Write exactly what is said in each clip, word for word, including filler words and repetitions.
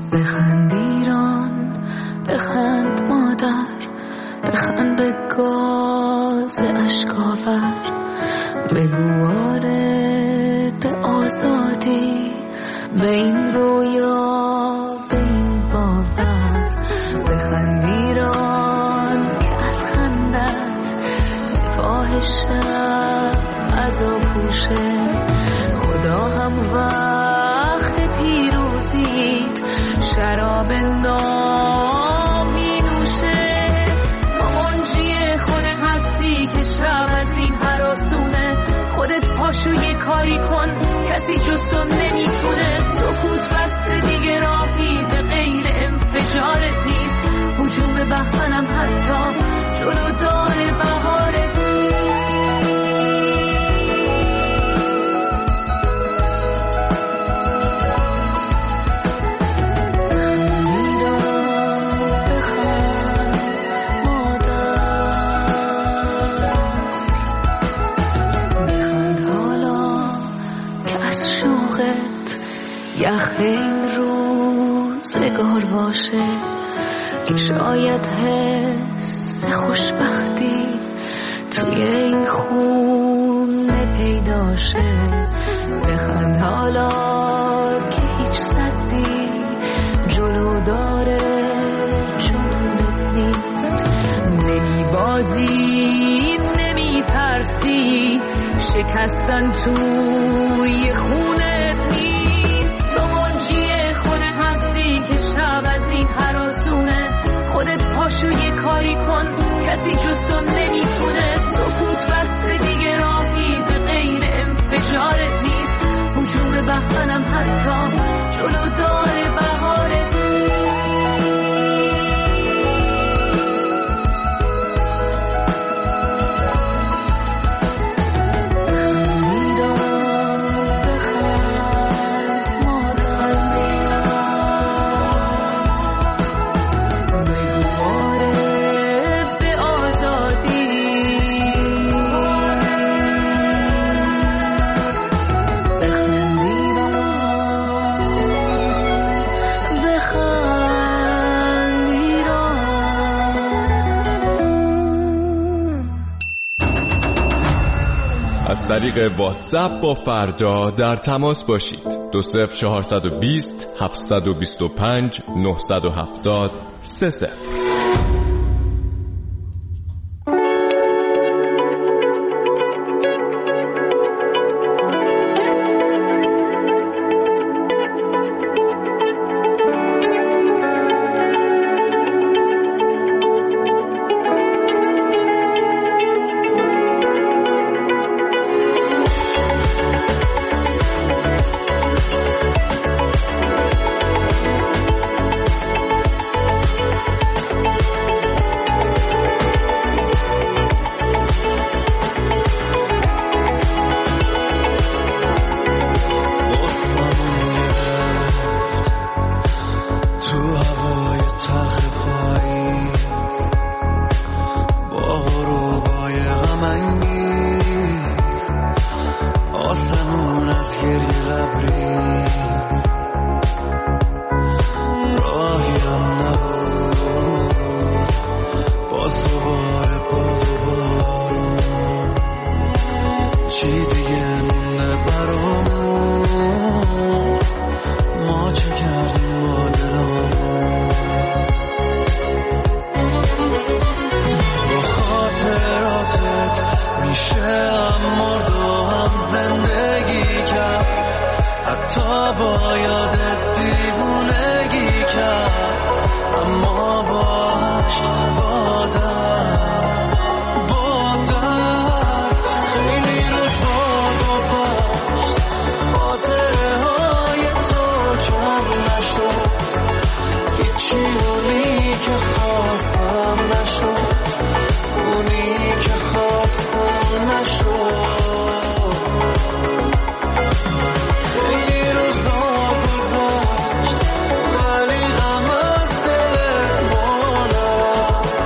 بخند ایران، بخند مادر، بخند به گاز اشکاور، بگو آره به آزادی، به این رویا، به این باور. بخند ایران که از خندت سپاه شب عزا پوشه، خدا هم وقت پیروزیت شراب نام می نوشه. تو منجی خود هستی که شب از این هراسونه، خودت پاشو یه کاری کن کسی جز تو نمیتونه. سکوت بسته دیگه راهی به غیر انفجارت نیست، هجوم بهمنم حتی جلو داره بهارت. یخ این روزگار باشه که شاید حس خوشبختی توی این خونه پیدا شه. بخند حالا که هیچ صدی جلو داره جنونت نیست. نمی بازی نمی ترسی، شکستن توی خونت نیست. تو منجی خود هستی که شب از این هراسونه، خودت پاشو یه کاری کن کسی جز تو نمیتونه. سکوت بسته دیگه راهی به غیر انفجارت نیست، هجوم بهمنم حتی جلو داره بهارت. از طریق واتساپ با فردا در تماس باشید. دو صفر چهارصد و بیست هفتصد و بیست و پنج نهصد و هفتاد سه صفر. ولی غم از دل ما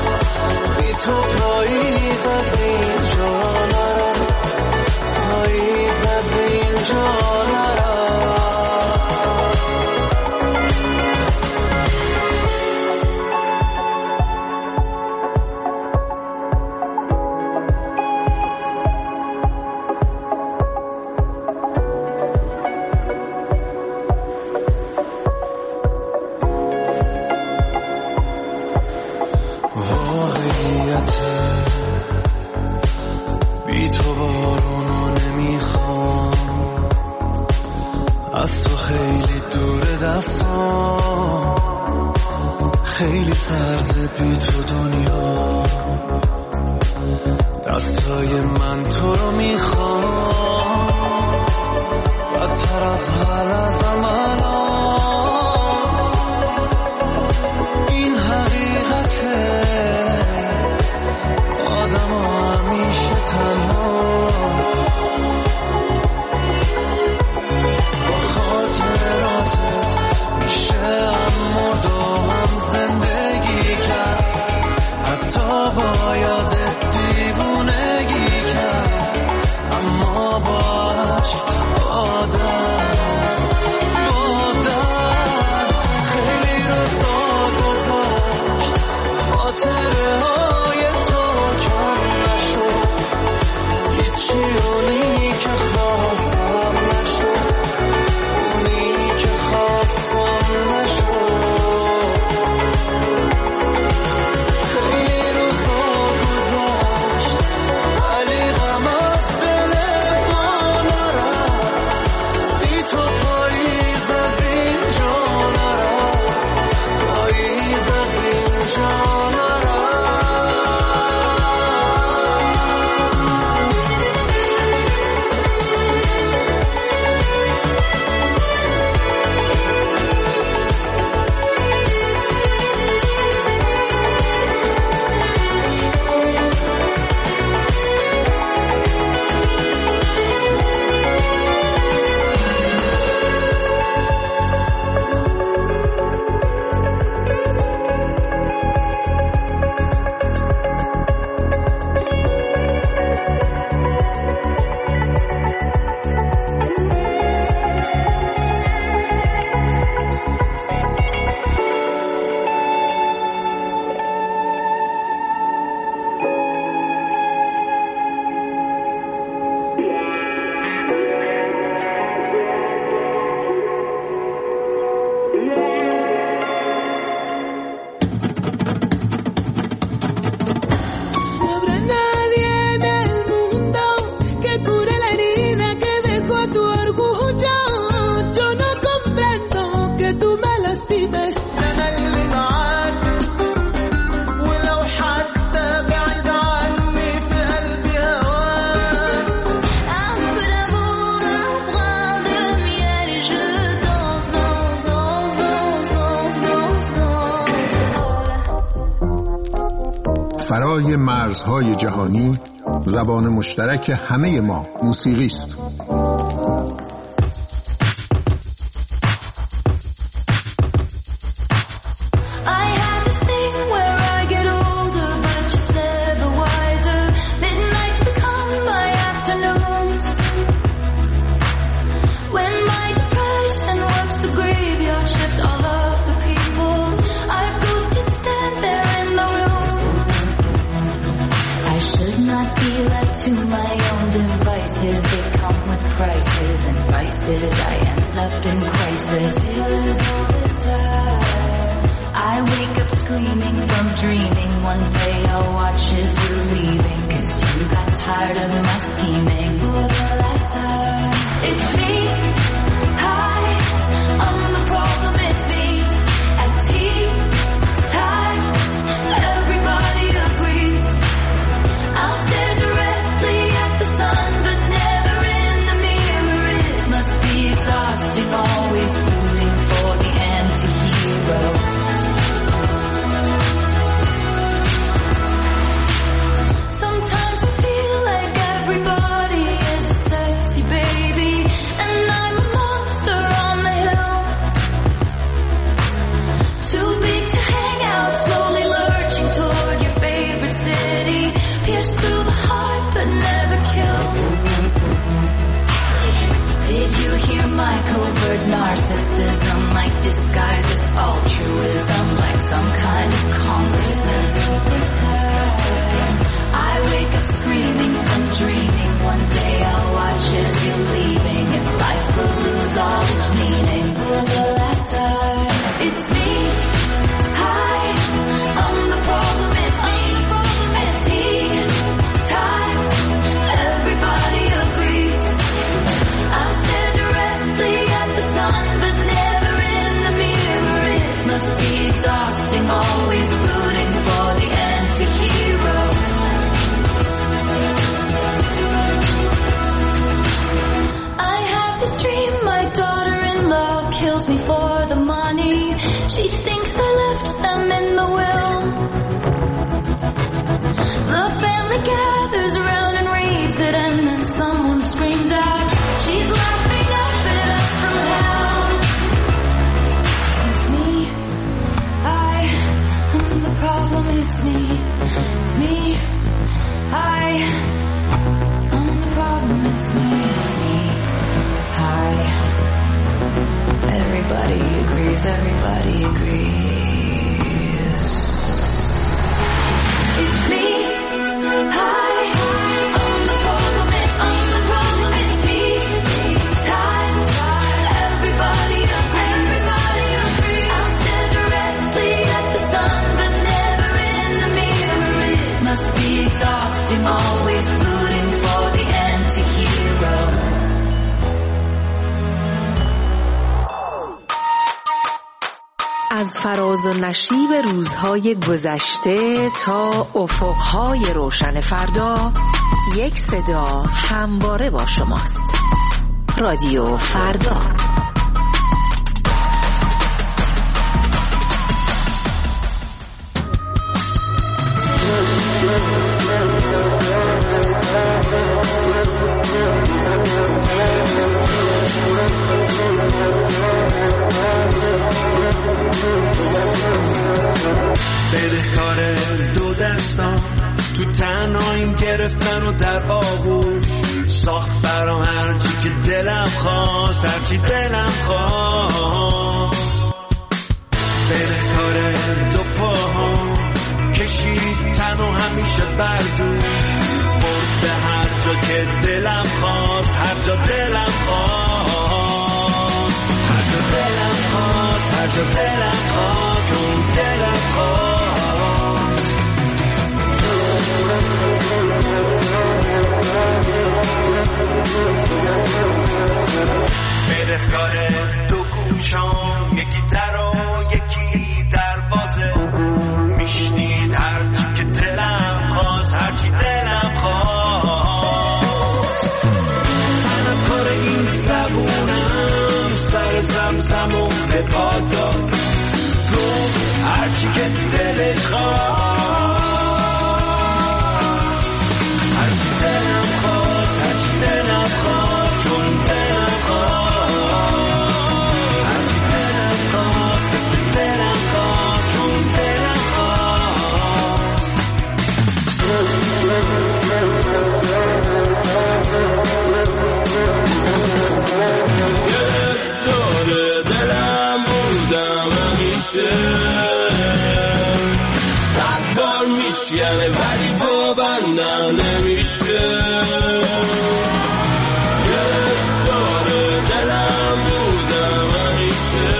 خیلی سرده بی تو دنیا، دستای من تو رو میخوام بدتر از هر لحظه منم. این حقیقته آدم ها همیشه تنها با خاطراتت میشه اما دو هم زندگی کرد، حتی با یادت دیوونگی کرد، اما باش آدم آدم خیلی روزا گذاشت خاطره های تو کم نشد، هیچی اونی که خواستم نشد، اونی که خواستم نشد. خیلی روزا گذاشت ولی غم از دل ما نرفت، بی تو پاییز از اینجا نرفت، پاییز از اینجا نرفت. فرای مرزهای جهانی، زبان مشترک همه ما موسیقی است. Must be exhausting, always rooting for the anti-hero. I have this dream, my daughter-in-law kills me for the money. She thinks I left them in the will. The family gathers around and reads it, and then someone screams out, she's laughing up at us from hell. It's me, I am the problem, it's me, it's me, I am the problem, it's me, it's me, I. Everybody agrees, everybody agrees. It's me, I, I'm the problem, it's, I'm the problem, it's me. Time, everybody agrees, everybody agrees. I'll stare directly at the sun, but never in the mirror. It must be exhausting, always rooting for the anti-hero. از فراز و نشیب روزهای گذشته تا افقهای روشن فردا، یک صدا همواره با شماست. رادیو فردا. بدهکار دو دستان تو تنهاییم گرفتن و در آغوش ساخت برام هرچی که دلم خواست، هرچی دلم خواست. بدهکار دو پاهام کشید تن و همیشه بردوش برد به هر جا که دلم خواست، هر جا دلم خواست، هر جا دلم خواست، هر جا دلم خواست، اون دلم خواست. بدهکار دو گوشام، یکی در و یکی دروازه، میشنید هرچی که دلم خواست، هرچی دلم خواست. تنکار این زبونم سر زمزم و به پا داد، گفت هرچی که دلت خواست، هرچی دلم خواست، هرچی دلم خواست، اون دلم خواست، هرچی دلم خواست، دلم خواست، اون دلم خواست. گرفتار دلم بودم همیشه، صد بار میشکنه ولی پابندم نمیشه. گرفتار دلم بودم همیشه،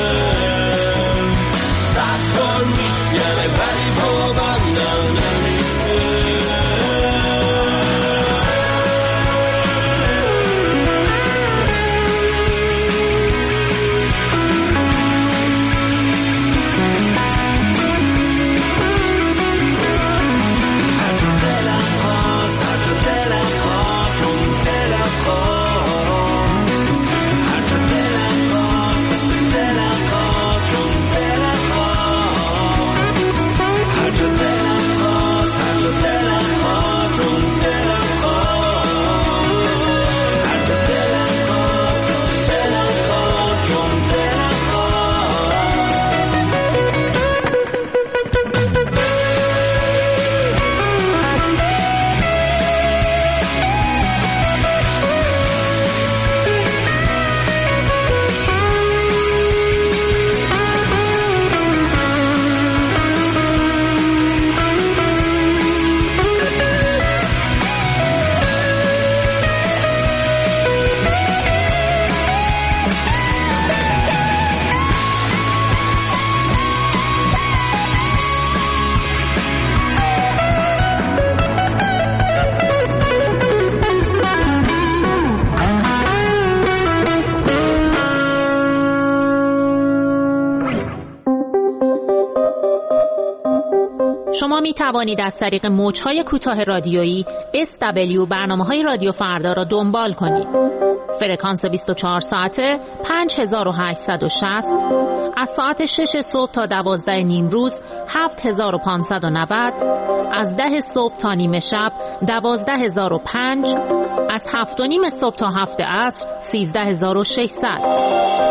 صد بار میشکنه ولی پابندم نمیشه. هر جا دلم خواست، هر جا دلم شما می توانید از طریق موج‌های کوتاه رادیویی اس دبلیو برنامه‌های رادیو فردا را دنبال کنید. فرکانس بیست و چهار ساعته پنج هزار و هشتصد و شصت، از ساعت شش صبح تا دوازده نیم روز هفت هزار و پانصد و نود، از ده صبح تا نیمه شب دوازده هزار و پنج، از هفت و نیم صبح تا هفت عصر سیزده هزار و ششصد.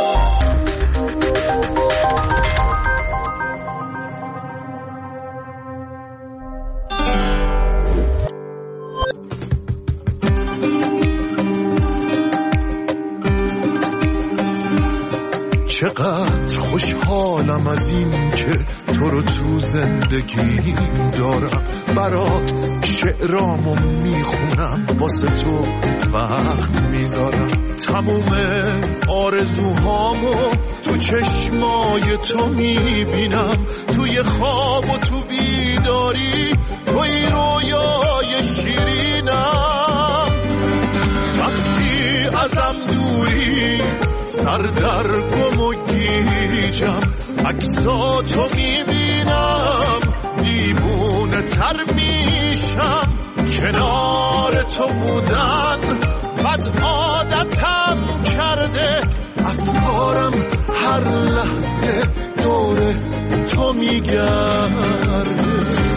چقدر خوشحالم از این که تو رو تو زندگی دارم، برات شعرامو میخونم، واسه تو وقت میذارم، تموم آرزوهامو تو چشمای تو میبینم، توی خواب و تو بیداری توی رویای شیرینم. وقتی ازم دوری سر در گم و گیجم، عکساتو میبینم دیوونه تر میشم، کنار تو بودن بد عادتم کرده، افکارم هر لحظه دور تو میگرده.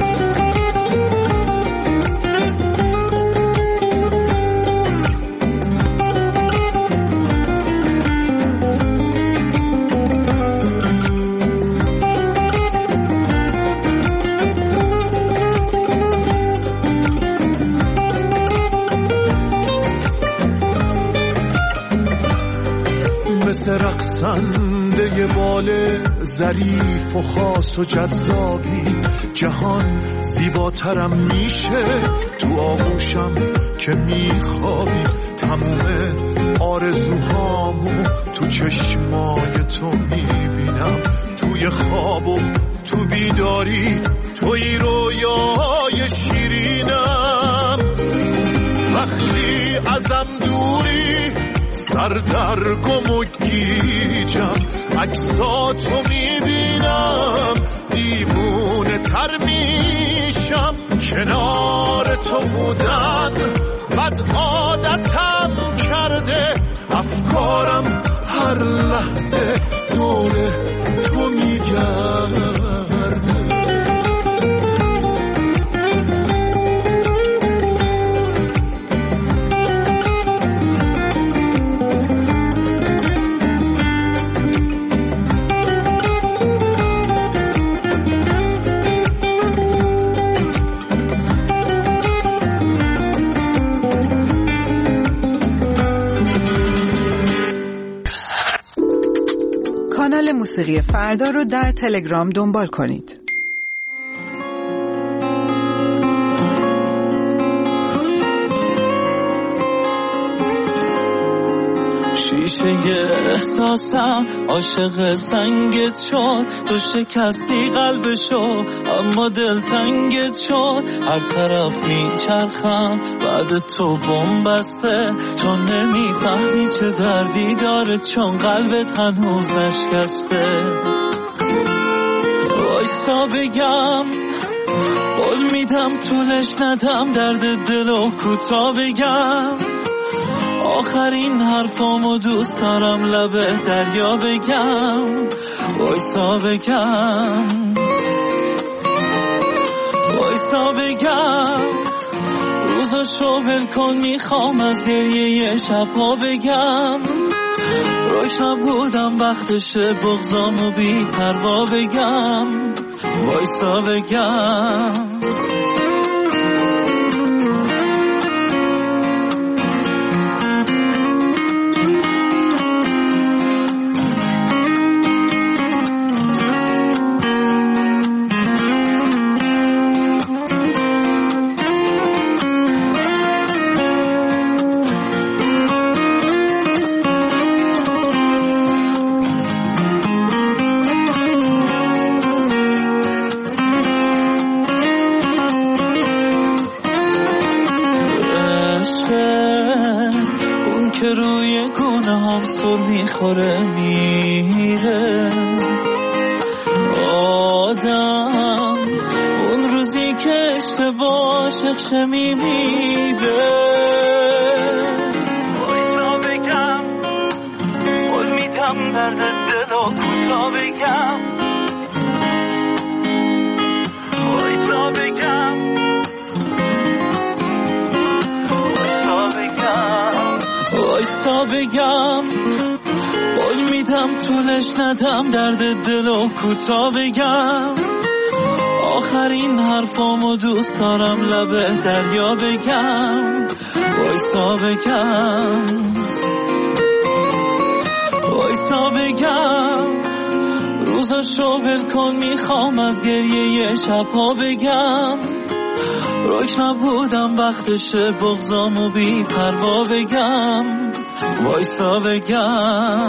مثل رقصنده بال ظریف و خاص و جذابی، جهان زیباترم میشه تو آغوشم که میخوابی، تموم آرزوهامو تو چشمای تو میبینم، توی خواب و تو بیداری توی رویای شیرینم. وقتی ازم دوری سر در گم و گیجم، عکساتو میبینم دیوونه تر میشم، کنار تو بودن بد عادتم کرده، افکارم هر لحظه دور تو میگرده. کانال موسیقی فردا رو در تلگرام دنبال کنید. شیشه احساسم عاشق سنگت شد، تو شکستی قلبشو اما دل تنگت شد، هر طرف میچرخم بعد تو بم بسته، تو نمیفهمی چه دردی داره چون قلبت هنوز نشکسته. وایسا بگم قول میدم طولش ندم، درد دلو کوتاه بگم، آخرین حرفامو دوست دارم لب دریا بگم. وایسا بگم وایسا بگم روزاشو ول کن، میخوام از گریه شبها بگم، روشن بودم وقتشه بغضامو بی پروا بگم. وایسا بگم میخوره میره آدم، اون روز اشتباه عاشق شمیمیده وایسا بگم قول میدم درد دل و کوتا بگم وایسا بگم وایسا بگم وایسا بگم قول میدم طولش ندم درد دل و کوتا بگم آخرین حرفامو دوست دارم لبه دریا بگم وایسا بگم وایسا بگم روزاشو ول کن میخوام از گریه شبها بگم روک نبودم وقتشه بغضامو بی پروا بگم وایسا بگم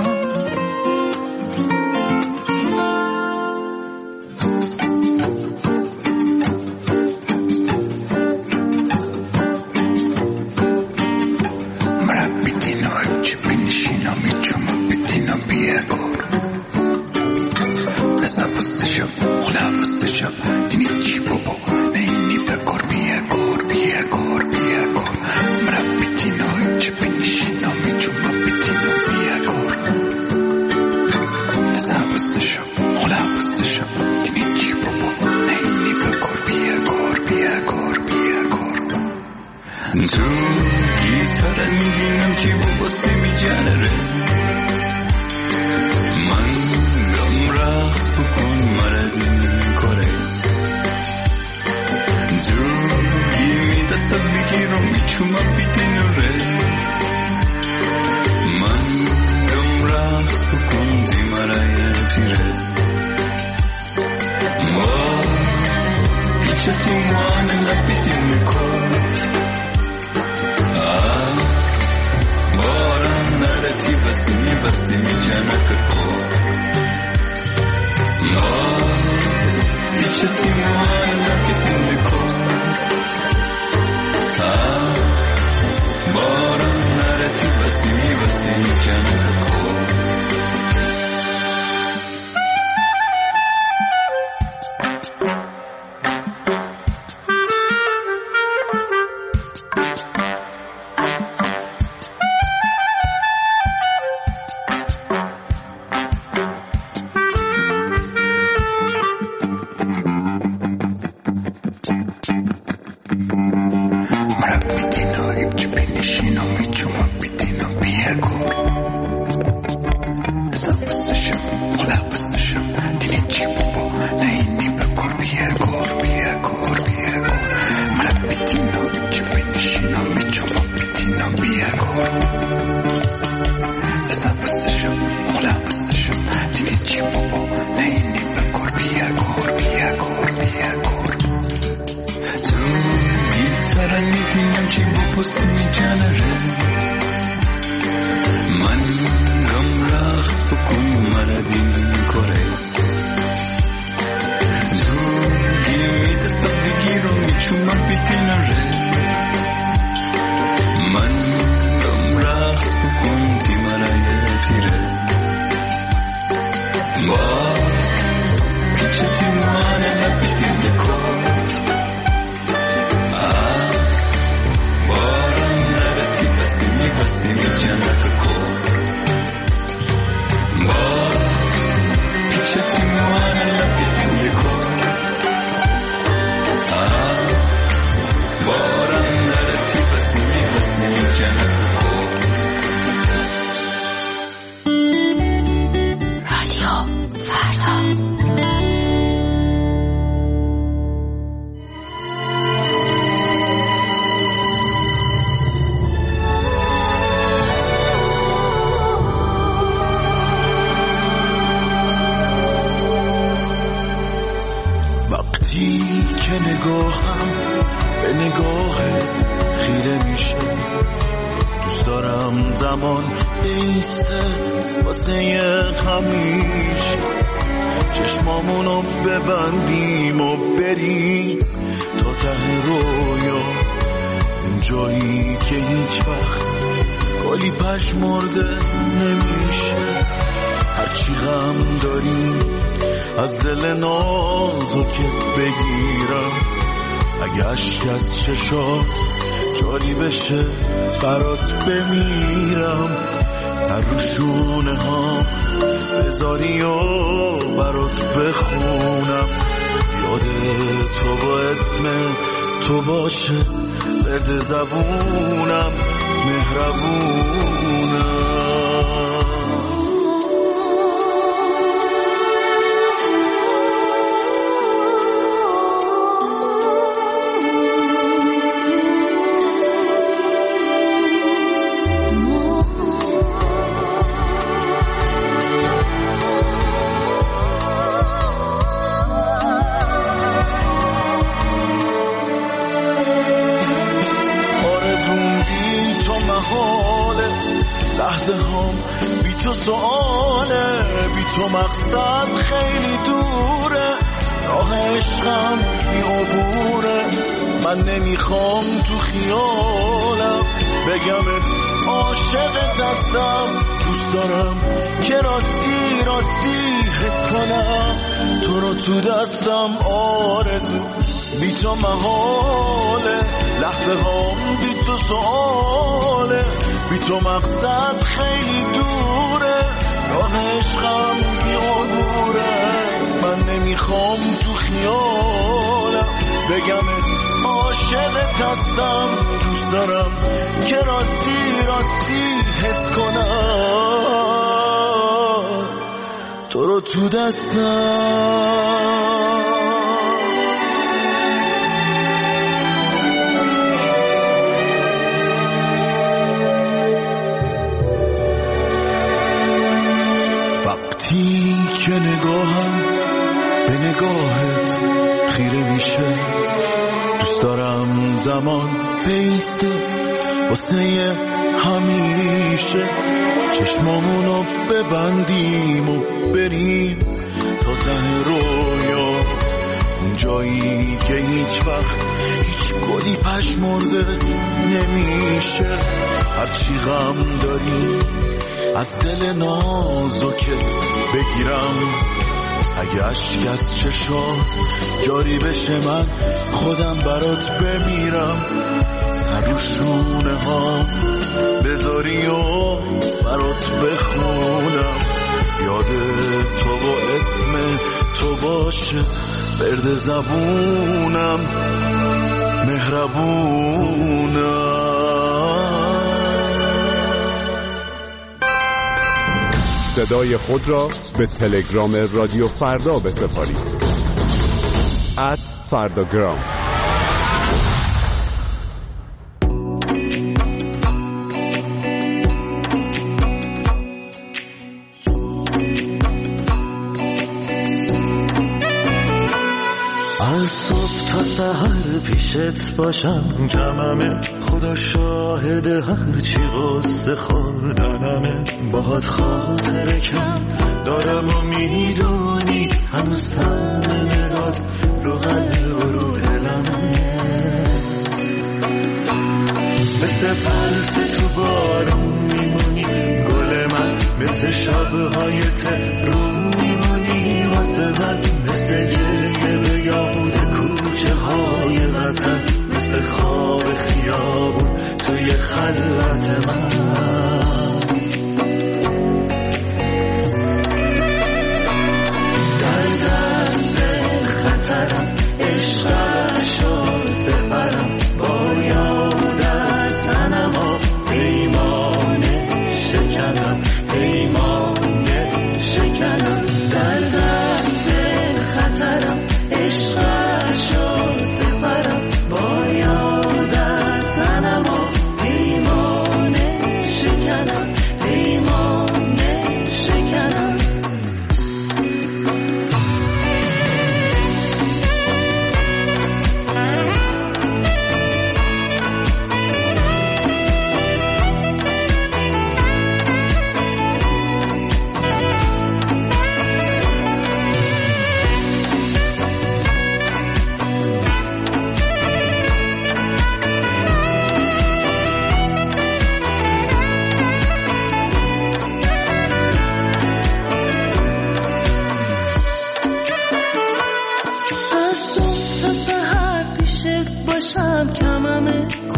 اگه اشک از چشات جاری بشه برات بمیرم، سر رو شونه ها بذاری و برات بخونم، یاد تو با اسم تو باشه برد زبونم، مهربونم. لحظه هم بی تو سؤاله، بی تو مقصد خیلی دوره، راه عشقم بی عبوره، من نمیخوام تو خیالم بگمت عاشقت هستم، دوست دارم که راستی راستی حس کنم تو رو تو دستم، آرزو بی تو محاله، لحظه هم بی تو سؤاله، بی تو مقصد خیلی دوره، راه عشقم بی عبوره، من نمیخوام تو خیالم بگمت عاشقت هستم، دوست دارم که راستی راستی حس کنم تو رو تو دستم. که نگاهم به نگاهت خیره میشه، دوست دارم زمان بیسته واسه همیشه، چشمامونو ببندیم و بریم تا ته رویا، اون جایی که هیچ وقت هیچ گلی پژمرده نمیشه، هرچی غم داری از دل نازکت بگیرم، اگه اشک از چشات جاری بشه من خودم برات بمیرم، سر رو شونه ها بذاری و برات بخونم، یاد تو با اسم تو باشه برد زبونم، مهربونم. صدای خود را به تلگرام رادیو فردا بسپارید. ات فرداگرام. از صبح تا سحر پیشت باشم جمعمه، خدا شاهد هرچی قصه خوردنمه، باهات خاطره کم دارم و میدونی هنوز تن نگات رو قلب و رو دلمه، مثل پرسه تو بارون میمونی گل من، مثل شبهای تهرون میمونی واسه من، مثل گریه به یاد کوچه های وطن، مثل خواب خیابون توی خلوت من، در دست خطرم عشقم شد سپرم، باید از تنم پیمان شکنم، پیمان شکنم.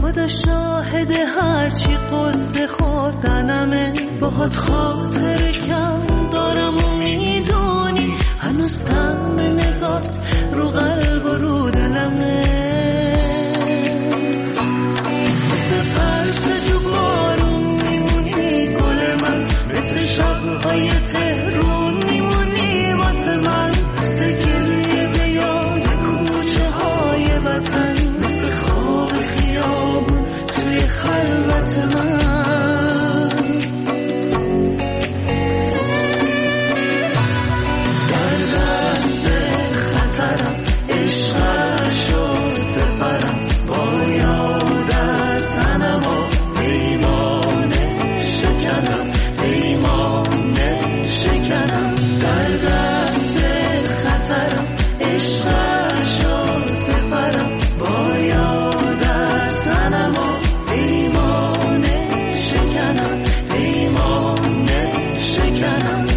خدا شاهد هرچی قصه خوردنمه، باهات خاطر کم دارم و میدونی هنوز تن به نگات رو قلب و رو دلمه. مثل پرس جو بارون میمونی گل من، مثل شبهای تهرون میمونی واسه من، مثل گریه به یاد کوچه های وطن، مثل خواب خیابون توی خلوت من. در دست خطرم عشقشو سپرم، با یادت زنم و پیمانه شکنم، پیمانه شکنم. در دست خطرم عشقشو سپرم، با یادت زنم و پیمانه شکنم، پیمانه شکنم.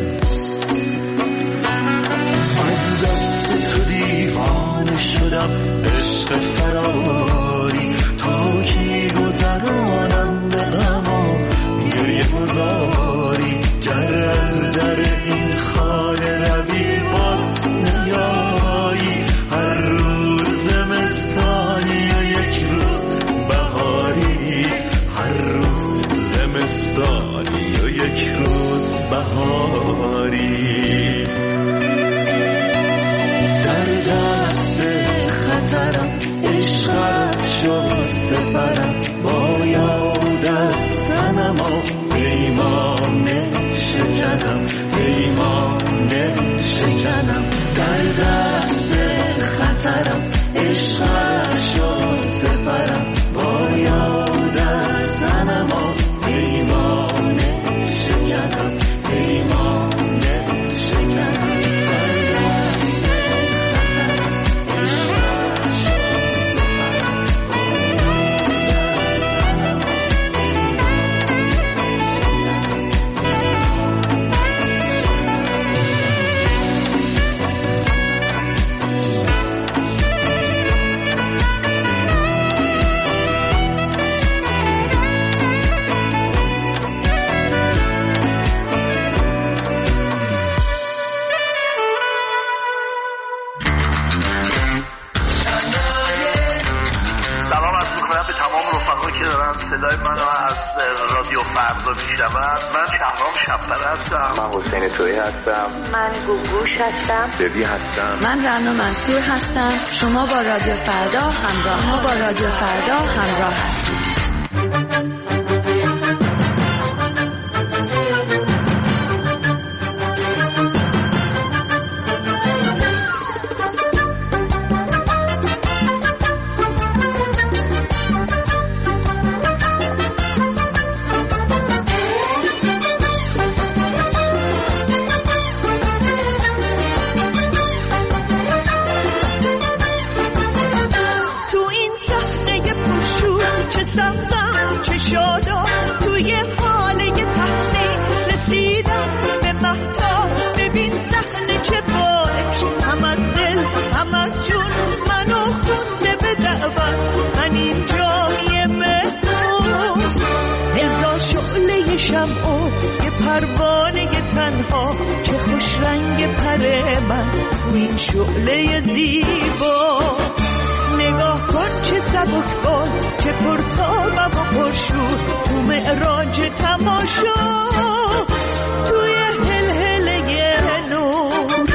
از دست تو دیوانه شدم، عشق فراری تا کی گذرانم به غم و گریه گذاری. گر از در این خانه روی باز نیایی، هر روز زمستانی و یک روز بهاری، هر روز زمستانی و یک روز بهاری. در دست خطرم عشقت شو سپرم، با یادت زنم و پیمانه شکنم، پیمانه شکنم. در دست خطرم عشقت شو سپرم، با یادت زنم و پیمانه شکنم، پیمانه شکنم. صدای منو از رادیو فردا میشنوند. من شهرام شب‌پره هستم. من حسین تویی هستم. من گوگوش هستم. ببی هستم. من رنا منصور هستم. شما با رادیو فردا همراه ما با رادیو فردا همراه هستید. پروانه تنها که خوش رنگ پر من تو این شعله زیبا. نگاه کن چه سبک بال، چه پرتابم و پرشور تو معراج تماشا، توی هلهله نور.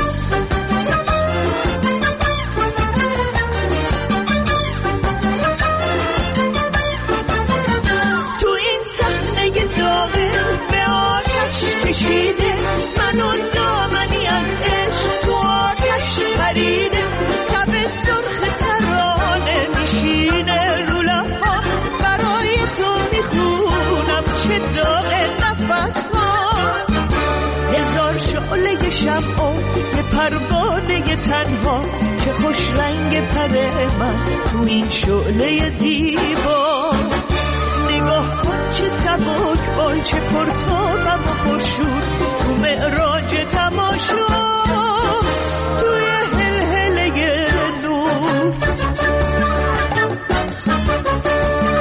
تو این صحنه داغ به آتش کشیده، منو دامنی از عشق تو آتش پریده. تب سرخ ترانه میشینه رو لب‌ها، برای تو میخونم چه داغ نفس ها. هزار شعله شمع و یه پروانه تنها که خوش رنگ پر من تو این شعله زیبا. نگاه کن چه سبک بال، چه پرتابم و پرشور تو معراج تماشا، توی هلهله نور.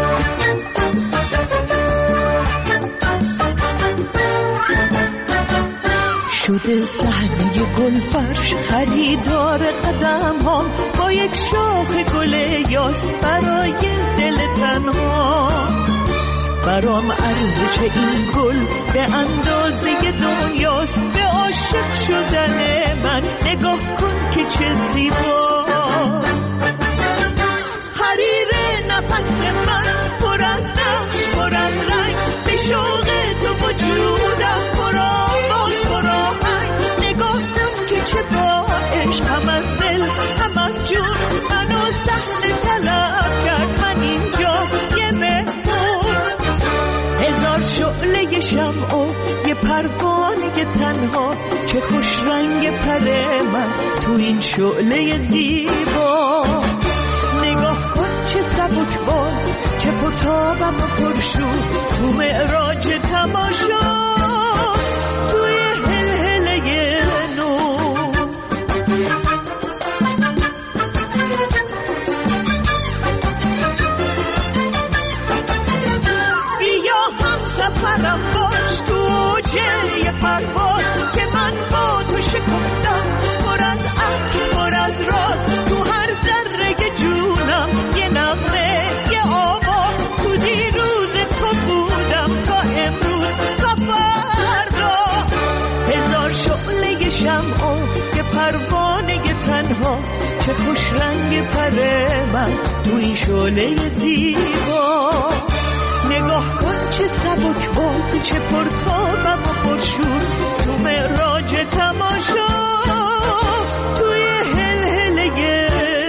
رو صحنه گلفرش خریدار قدم هم با یک شاخ گل یاس برای دل تنها. برام ارزش این گل به اندازه دنیاست، به عاشق شدن من نگاه کن که چه زیباست. حریر نفس من پر از نقش پر از رنگ، به شوق تو وجودم پر آواز پر آهنگ. نگاه کن که چه با عشق هم از دل هم از جون منو صحنه طلب کرد. من اینجا یه مهمون، هزار شعله شمع و یه پروانه تنها. چه خوش رنگ پر من تو این شعله زیبا. نگاه کن چه سبک بال، چه پرتابم و پرشور تو معراج تماشا، توی هلهله نور. بیا هم سفرم باش تو اوجه پرواز، که من با تو شکفتم پر از عطر پر از راز. تو هر ذره جونم یه نغمه یه آواز، تو دیروز تو بودم تا امروز تا فردا. هزار شعله شمع و یه پروانه تنها. چه خوش رنگ پر من تو این شعله زیبا. نگاه کن چه سبک بال، چه پرتابم و پرشور تو معراج تماشا، توی هلهله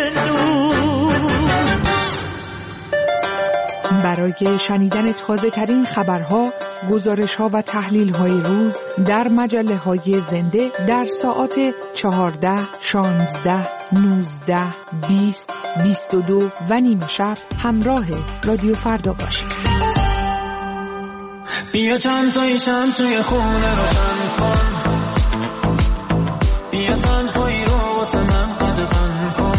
نور. برای شنیدن تازه ترین خبرها، گزارش ها و تحلیل های روز در مجله های زنده در ساعات چهارده، شانزده، نوزده، بیست، بیست و دو و نیمه شب همراه رادیو فردا باشید. بیا چند تایی شم توی خونه روشن کن، بیا تنهایی رو واسه من قدغن کن.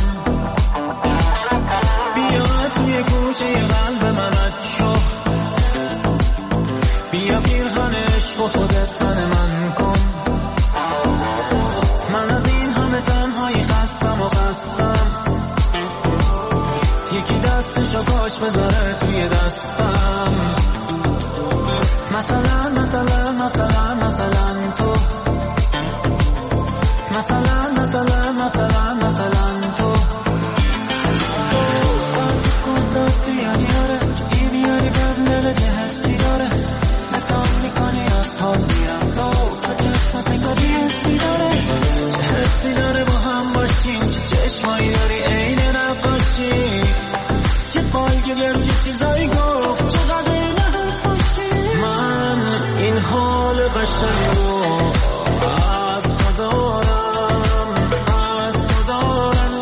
بیا توی کوچه قلب من رد شو، بیا پیرهن عشق و خودت تن من کن. من از این همه تنهایی خستم و خستم، یکی دستشو کاش بذاره توی دستم. مثلا مثلا مثلا مثلا تو، مثلا مثلا مثلا مثلا تو. سانتی کندت بیانی داره، این یاری بدنل که هستی داره. نکام میکنی از حال میرم تو، چشمت انگاری هستی داره. چه حسی داره با هم باشیم، چه چشمایی داری عین نقاشی. یه بالگله روی چیزایی گفت چقدر این حال قشنگ رو از تو دارم، از تو دارم.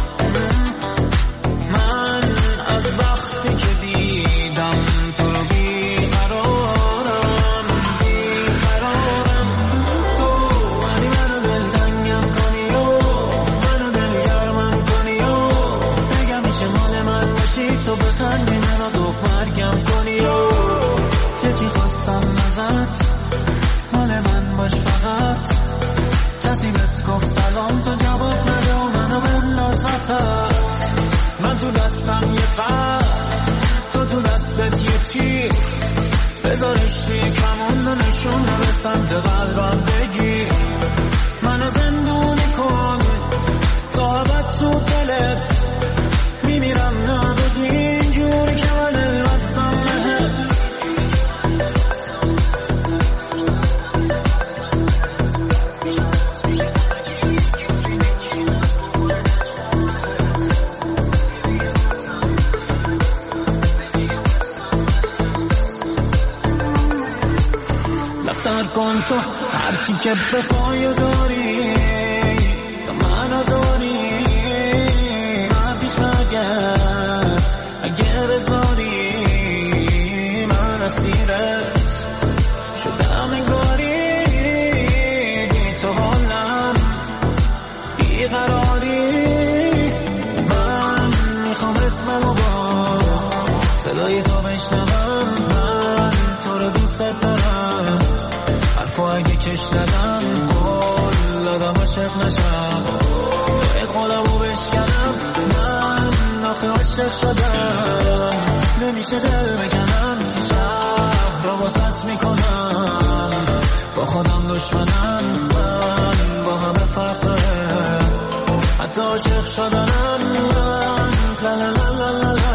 من از وقتی که دیدم تو رو بیقرارم، بیقرارم. تو ولی منو دلتنگم کنی و منو دلگرمم کنی و نگم میشه مال من باشی، تو بخندی من از اوک مرگم کنی و یکی خواستم ازت مال من باش فقط. کسی بهت گفت سلام تو جواب نده و منو بنداز وسط. من تو دستم یه قلب، تو تو دستت یه تیر. بذارش توی کمون و نشون رو به سمت قلبم بگیر. منو زندونی کن تا ابد تو دلت، میمیرم نبگی اینجوری که من دل بستم بهت. لفتر کن تو هرچی که بخوای و داری، تو منو داری. من پیش نگرد اگه بذاری، من اسیرت شدم انگاری. بی تو حالم بیقراری. من میخوام اسممو با صدای تو بشنوم. من تو رو دوست دارم، حرفو اگه کش ندم نشم، باید قولمو بشکنم. من آخه عاشق شدم، نمیشه دل بکنم که شهر رو واسط میکنم. با خودم دشمنم، من با همه فرقه، حتی عاشق شدنم. من لا لا لا لا لا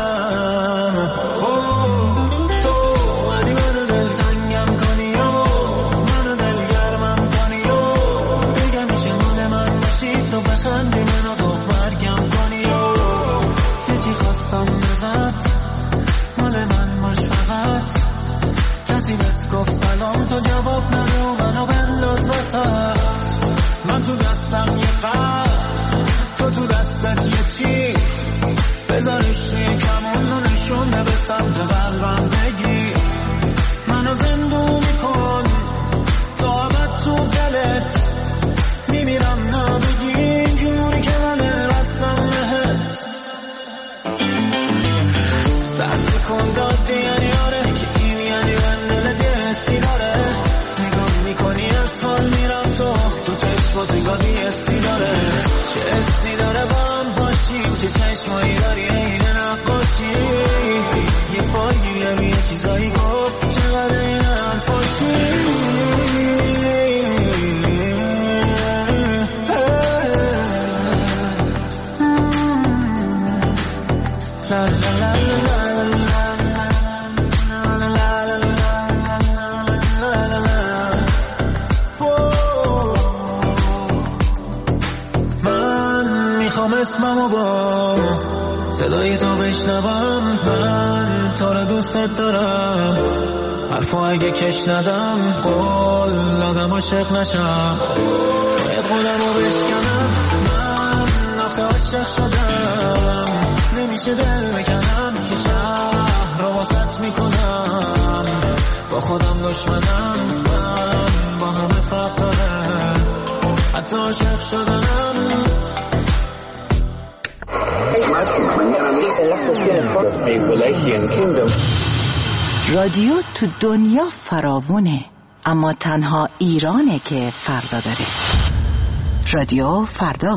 تو اومدی منو دلتنگم کنی و منو دلگرمم کنی و دیگه میشه مال من باشی، تو بخندی منو خوب برگم کنی و یه چی خواستم بزد مال من باش فقط. کسی بهت گفت سلام تو جواب نده و منو بنداز وسط. من تو دستم یه قلب، تو تو دستت یه تیر، بذارش توی کمون و نشونه به سمت قلبم بگی منو زندونی کن تا ابد تو دلت. میمیرم نبگی اینجوری که من رستم بهت. سرد کن دادی یعنی آره که این یعنی من دلت یه حسی داره. نگاه میکنی اسمان میرم تو تو چشمات نگاهی حسی داره. چه حسی داره با هم باشیم که چشمایی داری این نقاشی. یه پاییم یه چیزایی گفت چقدر این حرفاشی. لا لا لا لا اسممو با صدای تو بشنوم. من تو رو دوست دارم، حرفا اگه کش ندم قول دادم عاشق نشم. باید قولمو بشکنم، من آخه عاشق شدم. نمیشه دل بکنم که شهر رو واسط میکنم. با خودم دشمنم، من با همه فرق داره، حتی عاشق شدنم. رادیو تو دنیا فراوونه، اما تنها ایرانه که فردا داره. رادیو فردا.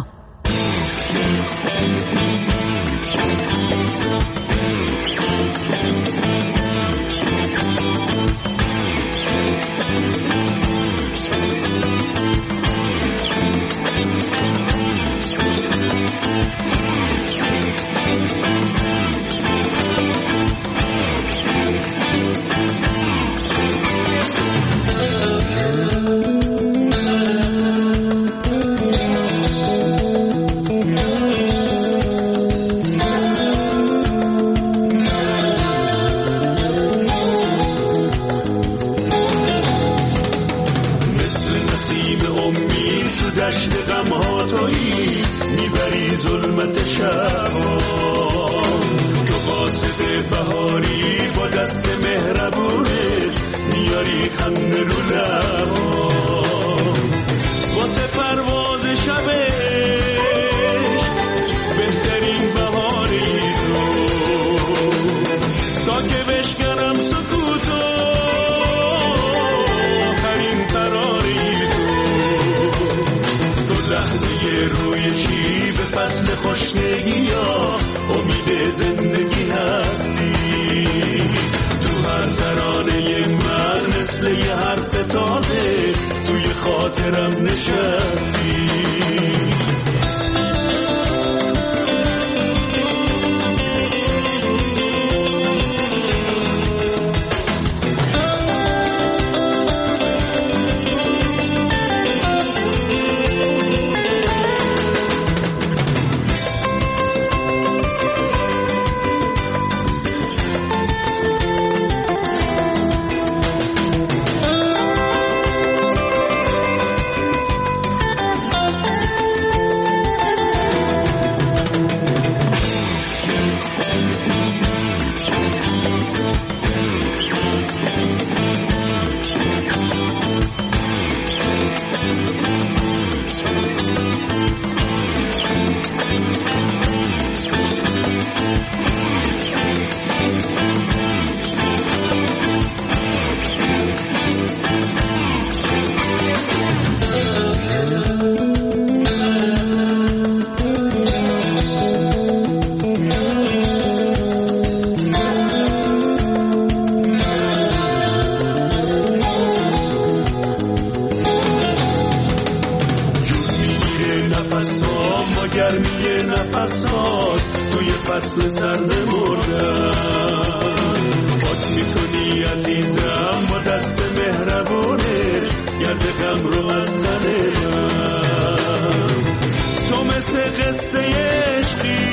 گرمی نفسات توی فصل سرد مردن. پاک میکنی عزیزم با دست مهربونه گرد غم رو از تن من. تو مثل قصه عشقی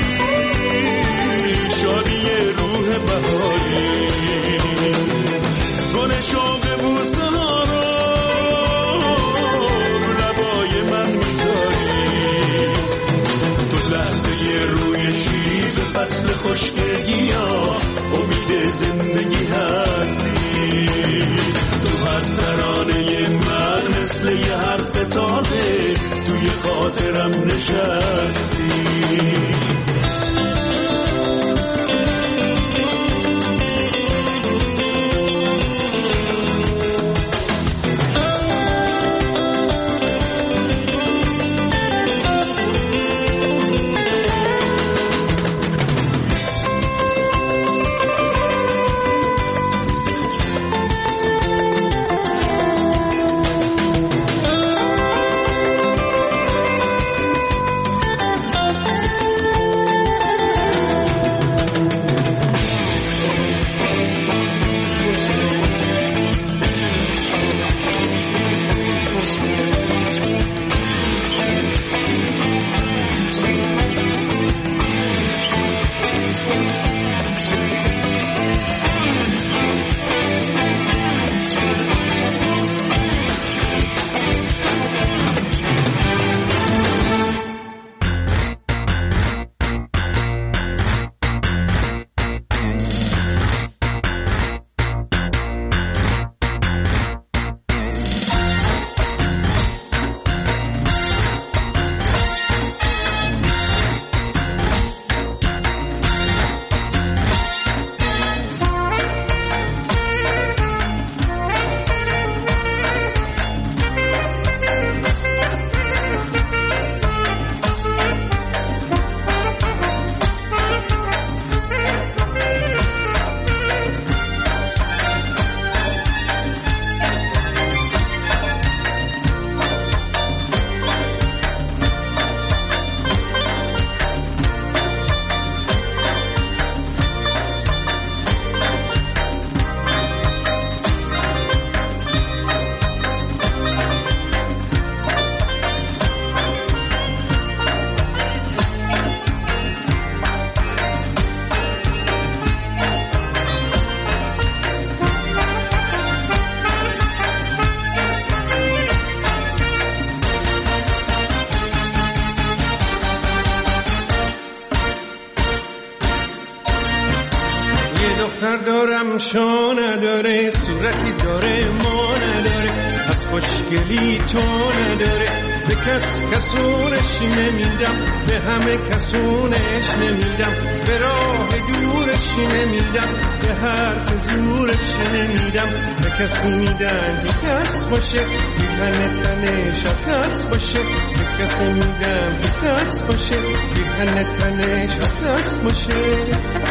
شادی روح بهاری گل شوق بوسا رو رو لبای من میذاری. تو لحظه روی شیب فصل خشکگی ها امید زندگی هستی. تو هر ترانه من مثل یه حرف تازه توی خاطرم نشستی. دارم شو نداره صورتی داره ما نداره از خوشگلی تو نداره به کس کسونش نمیدم به همه کسونش نمیدم به راه دورش نمیدم به حرف زورش نمیدم به کسی میدن که کس باشه بیهن تنش کس باشه به کسی میدم که کس باشه بیهن تنش کس باشه.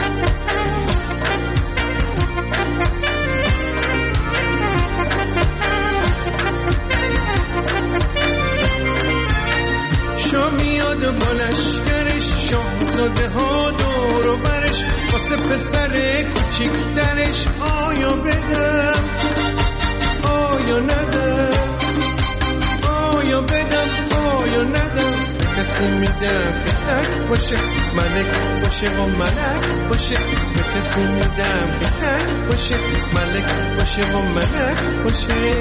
بالشگرش شاهزاده ها دور و برش واسه پسر کوچیکترش آیا بدم آیا ندم آیا بدم آیا ندم به کسی میدم که تک باشه ملک باشه و ملک باشه به کسی میدم که تک باشه ملک باشه و ملک باشه.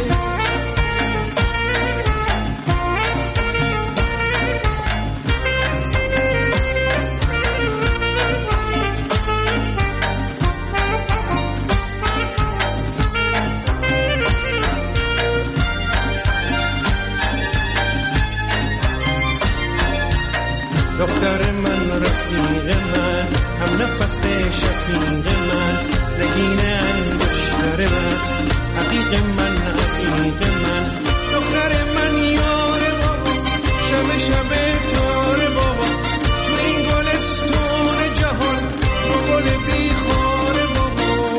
دختر من رفیق من هم نفس شفیق من نگین انگشتر من حقیق من حقیق من دختر من یار بابا شب شب تار بابا تو این گلستون جهان با گل بیخار بابا.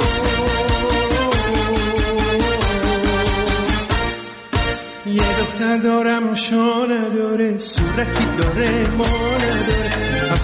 یه دختر دارم شو نداره صورتی داره ما نداره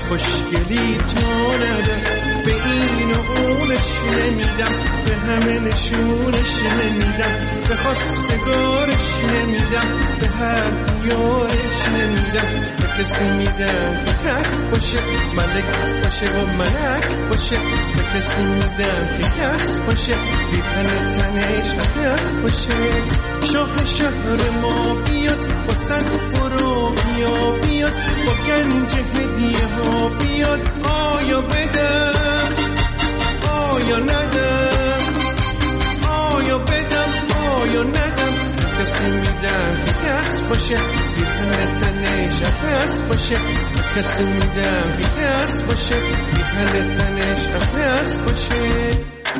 خوشگلی تو نداره. به این و اونش نمیدم، به همه نشونش نمیدم، به خواستگارش نمیدم، به هر دیارش نمیدم. به کسی میدم که تک باشه، ملک باشه و ملک باشه. به کسی میدم که کس باشه، بی تن تنش هست باشه. شاه شهر ما بیاد با صد برو بیا بیاد، با گنج هدیه ها بیاد. آیا بدم آیا ندم، آیا بدم آیا ندم. به کسی میدم که کس باشه، بی تن تنش هست باشه. به کسی میدم که کس باشه، بی تن تنش هست باشه.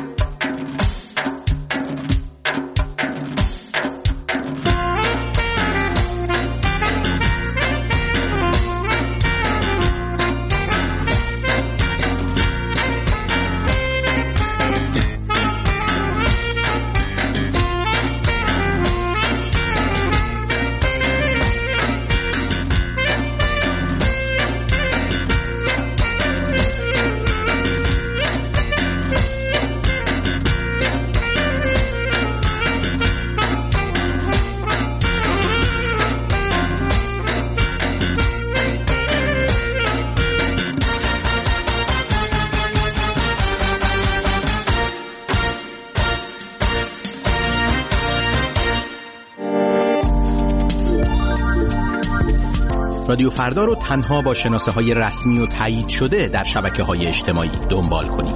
رادیو فردا رو تنها با شناسه های رسمی و تایید شده در شبکه های اجتماعی دنبال کنید.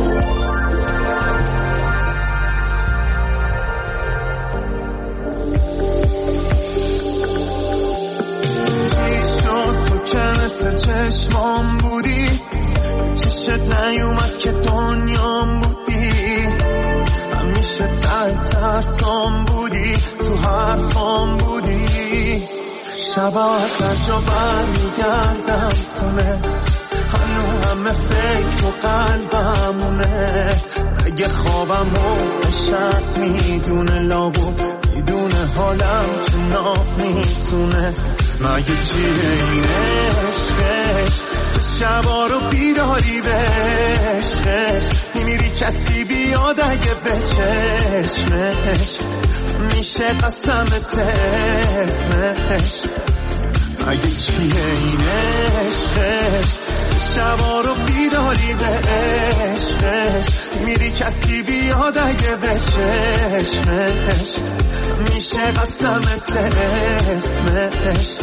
تو که مثل چشمام بودی، چشت نیومد که دنیام بودی. همیشه ته ترسام بودی، تو حرفام بودی. شبا از هر جا برمیگردم خونه، هنو همه فکر و قلبمونه. اگه خوابم و شب میدونه، لابو میدونه حالم که ناب میتونه. مگه چیه این عشقش که شبا رو بیداری به عشقش. میمیری کسی بیاد اگه به چشمش، میشه قسمت اسمش. اگه چیه این عشقش که شبا رو بیداری به عشقش. میری کسی بیاد اگه به چشمش، میشه قسمت اسمش.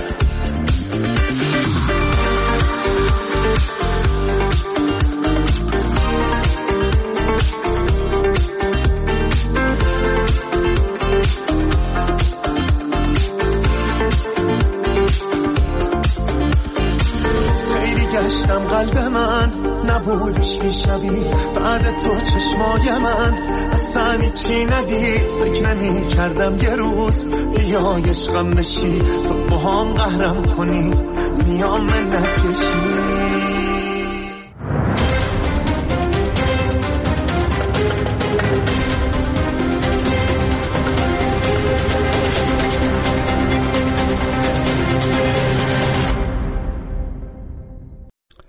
قلب من نبودش که شبی، بعد تو چشمای من اصلا هیچی ندید. فکر نمی کردم یه روز بیای عشقم بشی، تو با هم قهرم کنی میام من نکشی.